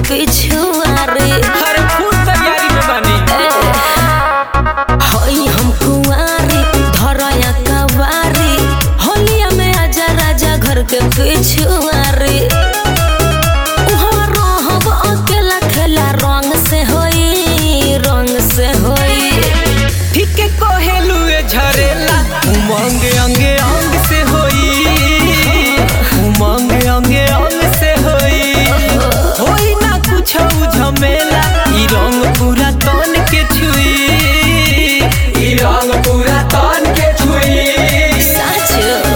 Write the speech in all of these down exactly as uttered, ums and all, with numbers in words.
पिछुआरे। अरे फुल तैयारी में बानी। हई हम कुंवारी धरया कवारी, होलिया में आजा राजा घर के पिछुआरे। उहाँ रहब अकेला खेला रंग से होई, रंग से होई। ठीक है कोहेलुए झरेला उमंग अंगे अंग से होई, उमंग अंगे अंग से होई। होई ना कुछ झमेला, ई रंग पूरा तन के छुई, ई रंग पूरा तन के छुई। सच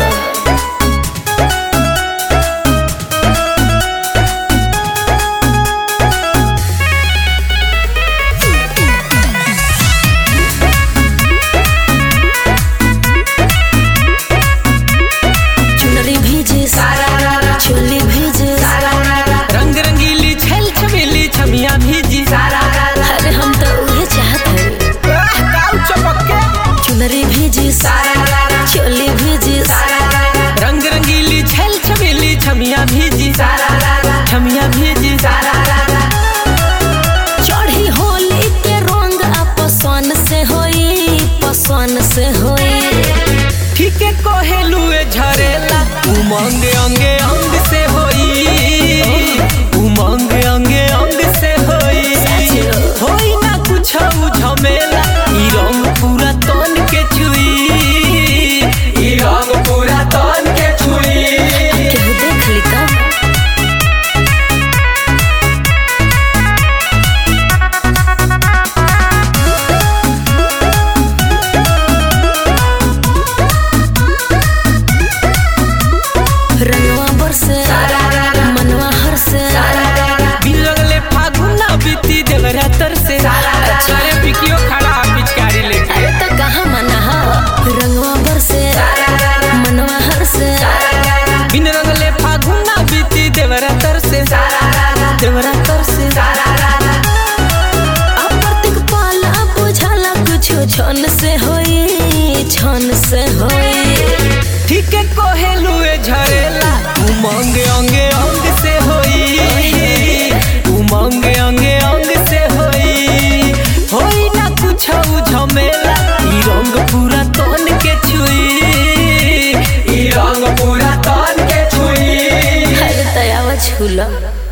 चोली भीजे, रंग रंगीली छल छबीली छमिया भीजी। अरे हम तो उहे चाहत हई। चुनरी भीजी, चोली भीजी, रंग रंगीली छल छबीली छमिया भीजी, छमिया भीजी। चढ़ी होली के रंग पसंद से होई, पसंद से होई। ठीक है कोहेलुए झरेला उमंग अंगे अंग से होई, उमंग अंगे अंग से होई। होई ना कुछ झमेला, ई रंग पूरा तन के छुई, ई रंग पूरा तन के छुई। केहू देख ली का? रंगवा बरसे मनवा हरसे, बिन लगले फागुना बीती देवरा तरसे। अरे पिकियो खड़ा पिचकारी लेके। अरे तो कहाँ मना हा? रंगवा बरसे मनवा हरसे, बिन रंगले फागुना बीती देवरा तरसे, देवरा तरसे। अप्रतिक पाला बुझाला कुछो छन से होई, छन से होई। ठीक है कोहेलुए झरेला उमंग अंगे अंग से होई, उमंग अंगे अंग से होई। होई ना कुछ झमेला, ई रंग पूरा तन के छुई, ई रंग पूरा तन के छुई। अरे तयावा छूला।